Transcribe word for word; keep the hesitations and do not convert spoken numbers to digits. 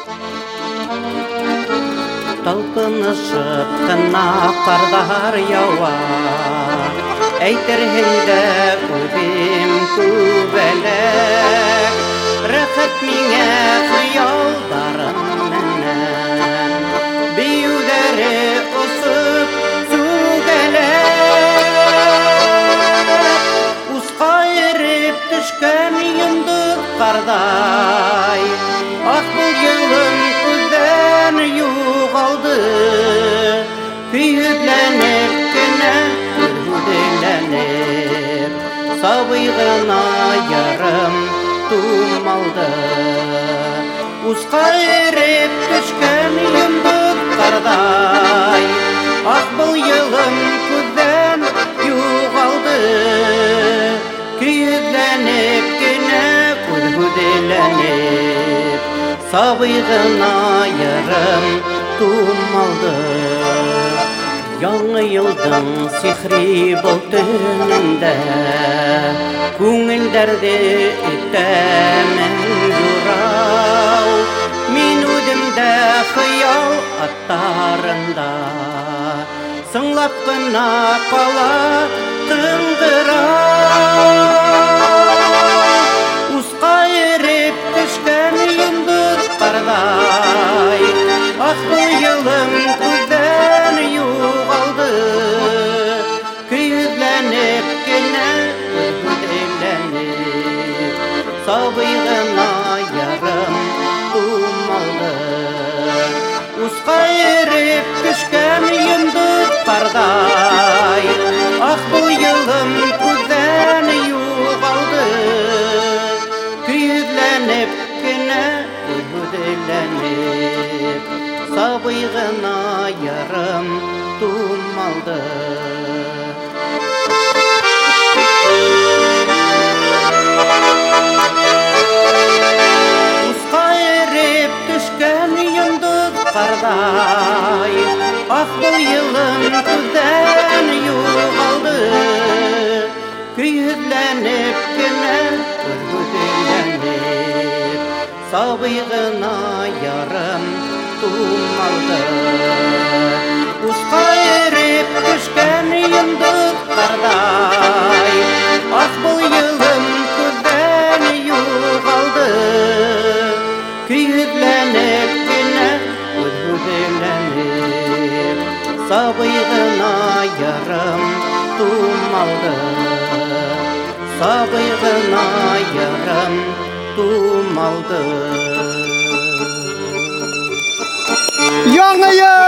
Талпынышып кына кардар ява, әйтерһеңдә үбим күбәләк. Рәхәт миңә хыялдарым менән, биюдәре осып сүгәләк. Уска ереп төшкән йондыҙ ҡарҙай, ах, был йылым күҙҙән юғалды. Көйһөҙләнеп кенә, һүҙһүҙләнеп, сабый ғына ярым тумалды. Усқа ереп төшкән йондоҙ ҡарҙай, ах, был йылым күҙҙән юғалды. Көйһөҙләнеп кенә, һүҙһүҙләнеп, сабый ғына ярым тумалды. Яңы йылдың сихри был төнөндә, күңелдәрҙе итәмен юрау. Мин үҙемдә хыял аттарында, сыңлап кына ҡала тыңғырау. Усҡа ереп төшкән йондоҙ ҡарҙай, ах, был йылым күҙҙән юғалды. Көйһөҙләнеп кенә, һүҙһүҙләнеп, сабый ғына ярым тумалды. Усҡа ереп төшкән йондоҙ ҡарҙай, ах, был йылым күҙҙән юғалды. Көйһөҙләнеп кенә, һүҙһүҙләнеп, сабый ғына ярым тумалды. Усҡа ереп төшкән йондоҙ ҡарҙай, ах, был йылым күҙҙән юғалды. Көйһөҙләнеп кенә, һүҙһүҙләнеп, сабый ғына ярым тумалды. Усҡа ереп төшкән йондоҙ ҡарҙай, ах, был йылым күҙҙән юғалды. Көйһөҙләнеп кенә, һүҙһүҙләнеп, сабый ғына ярым тумалды. Сабый ғына ярым тумалды. Яңы йыл!